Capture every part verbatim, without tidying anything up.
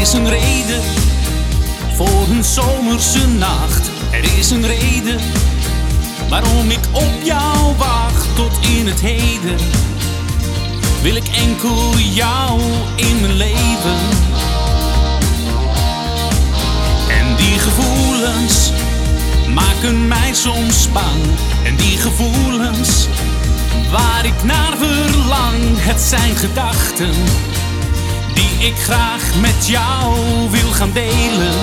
is een reden voor een zomerse nacht. Er is een reden waarom ik op jou wacht. Tot in het heden wil ik enkel jou in mijn leven. En die gevoelens maken mij soms bang. En die gevoelens waar ik naar verlang, het zijn gedachten die ik graag met jou wil gaan delen.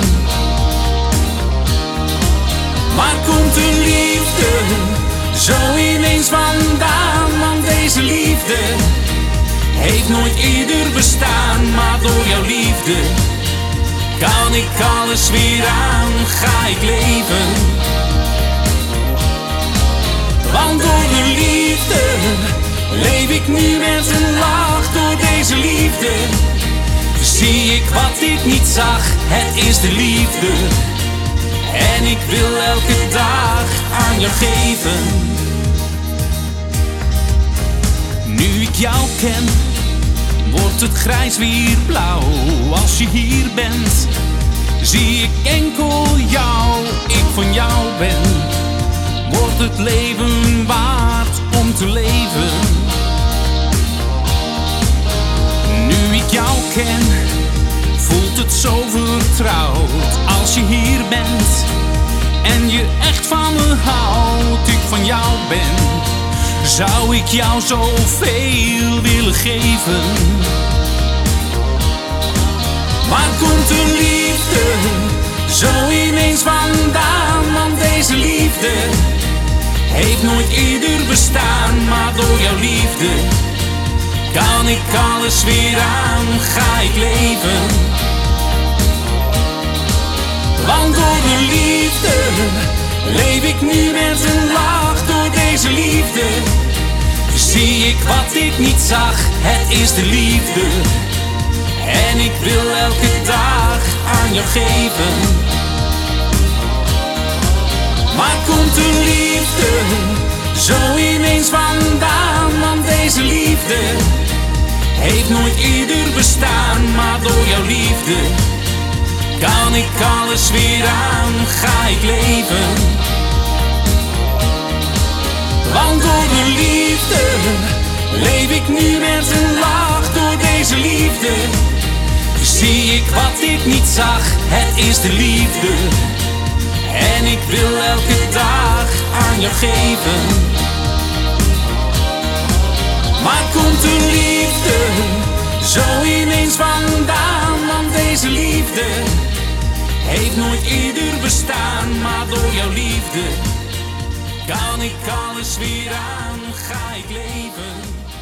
Waar komt de liefde zo ineens vandaan? Want deze liefde heeft nooit eerder bestaan. Maar door jouw liefde kan ik alles weer aan, ga ik leven. Want door de liefde leef ik nu met een lach. Door deze liefde zie ik wat ik niet zag. Het is de liefde en ik wil elke dag aan jou geven. Nu ik jou ken, wordt het grijs weer blauw. Als je hier bent, zie ik enkel jou. Ik van jou ben, wordt het leven waard om te leven. Nu ik jou ken, voelt het zo vertrouwd. Als je hier bent en je echt van me houdt, ik van jou ben, zou ik jou zoveel willen geven. Waar komt de liefde zo ineens vandaan? Want deze liefde heeft nooit eerder bestaan. Maar door jouw liefde kan ik alles weer aan, ga ik leven. Want door de liefde leef ik nu met een lach. Door deze liefde zie ik wat ik niet zag. Het is de liefde en ik wil elke dag aan jou geven. Waar komt de liefde zo ineens vandaan? Want deze liefde heeft nooit eerder bestaan. Maar door jouw liefde kan ik alles weer aan, ga ik leven. Want door de liefde leef ik nu met een lach. Door deze liefde zie ik wat ik niet zag. Het is de liefde en ik wil elke dag aan jou geven. Waar komt de liefde zo ineens vandaan? Want deze liefde heeft nooit eerder bestaan. Maar door jouw liefde kan ik alles weer aan, ga ik leven.